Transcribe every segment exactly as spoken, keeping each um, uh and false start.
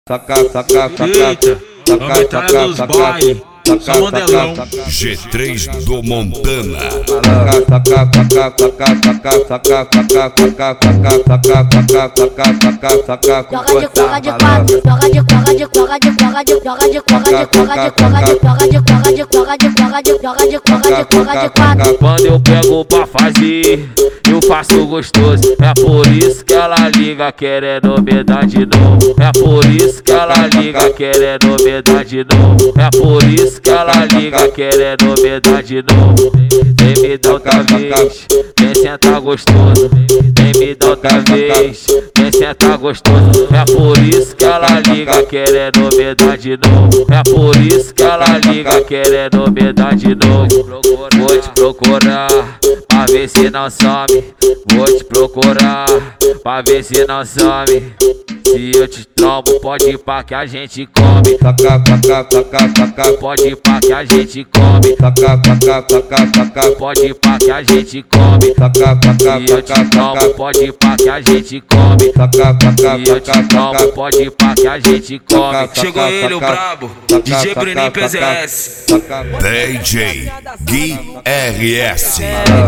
Saca, saca, saca, Eita, saca, a metralha dos baile, só modelão. G três do Montana. Saca, saca, saca, saca, saca, saca, saca, saca, saca, saca, saca, saca, Joga de joga de quatro, joga de joga de joga de joga de joga de joga de joga de joga de joga de joga de joga de joga de joga de joga de joga de quatro. Quando eu pego pra fazer, eu faço gostoso. É por isso que ela liga querendo me dar de novo. É por isso que ela liga querendo me dar de novo. É por isso que ela liga querendo me dar de novo. Vem me dar outra vez, vem sentar gostoso. Vem me dar outra vez, vem sentar gostoso. É por isso que ela liga querendo me dar de novo. É por isso que ela liga querendo me dar de novo. Vou te procurar pra ver se não some. Vou te procurar pra ver se não some. Se eu te trombo, pode ir pra que a gente come. saca, saca, saca, saca, Pode ir pra que a gente come. saca, saca, saca, saca, Pode ir pra que a gente come. saca, saca, Se eu te saca, trombo, saca, pode ir pra que a gente come. saca, saca, Se eu te saca, trombo, saca, pode ir pra que a gente come. Chegou ele, o brabo, D J Bruninho P Z S. D J Gui R S.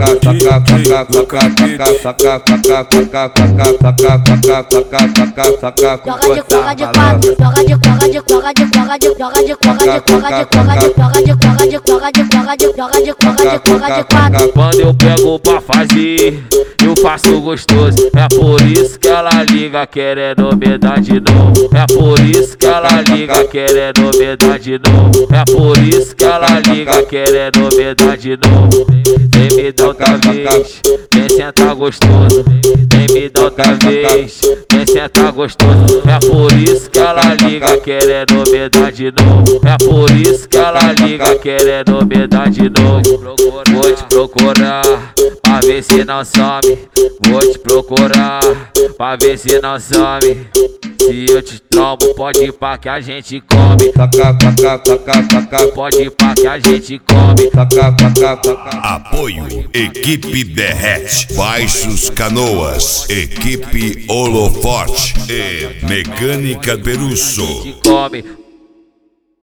Joga de joga de quatro, joga de joga de joga de joga de joga de joga de joga de joga de joga de joga de joga de joga de joga de joga de joga de quatro. Quando eu pego pra fazer, eu faço gostoso. É por isso que ela liga querendo me dar de novo. É por isso que ela liga querendo me dar de novo. É por isso que ela liga querendo me dar de novo. Vem me dar outra vez, vem sentar gostoso. Vem me dar outra vez, vem sentar gostoso. É por isso que ela liga querendo me dar de novo. É por isso que ela liga querendo me dar de novo. Vou te procurar pra ver se não some. Vou te procurar pra ver se não some. Se eu te trombo, pode ir pra que a gente come. Pode ir pra que a gente come. Apoio Equipe Derrete, Baixos Canoas, Equipe Holoforte e Mecânica Perusso. Come.